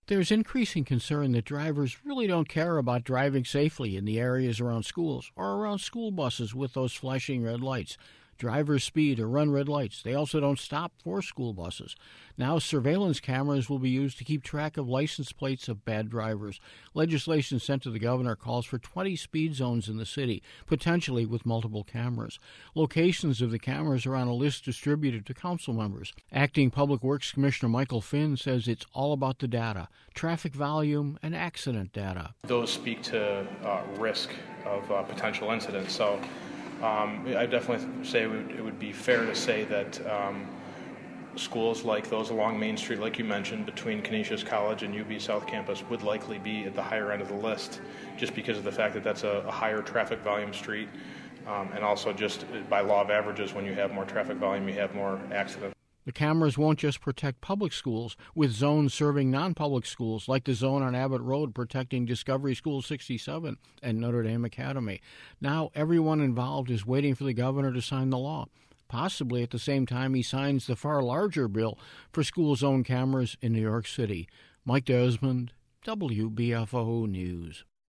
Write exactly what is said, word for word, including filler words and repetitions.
There's increasing concern that drivers really don't care about driving safely in the areas around schools or around school buses with those flashing red lights. Drivers speed or run red lights. They also don't stop for school buses. Now surveillance cameras will be used to keep track of license plates of bad drivers. Legislation sent to the governor calls for twenty speed zones in the city, potentially with multiple cameras. Locations of the cameras are on a list distributed to council members. Acting Public Works Commissioner Michael Finn says it's all about the data, traffic volume, and accident data. Those speak to uh, risk of uh, potential incidents. So Um, I definitely say it would, it would be fair to say that um, schools like those along Main Street, like you mentioned, between Canisius College and U B South Campus would likely be at the higher end of the list just because of the fact that that's a, a higher traffic volume street um, and also just by law of averages, when you have more traffic volume, you have more accidents. The cameras won't just protect public schools, with zones serving non-public schools, like the zone on Abbott Road protecting Discovery School sixty-seven and Notre Dame Academy. Now everyone involved is waiting for the governor to sign the law, possibly at the same time he signs the far larger bill for school zone cameras in New York City. Mike Desmond, W B F O News.